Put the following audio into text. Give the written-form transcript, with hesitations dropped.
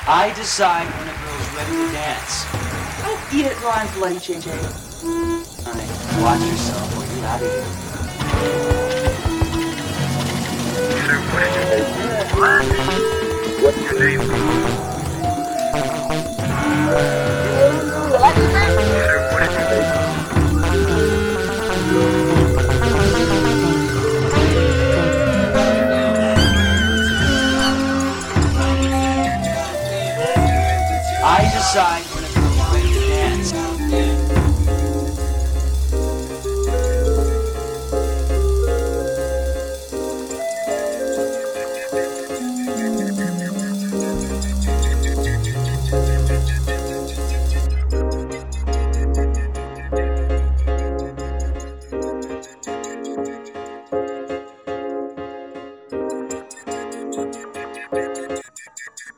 I decide when a girl's ready to dance. Don't eat it, Ron. Bloody JJ. Honey, watch yourself or you're out of here. What's your name? I decide when a girl's ready to dance.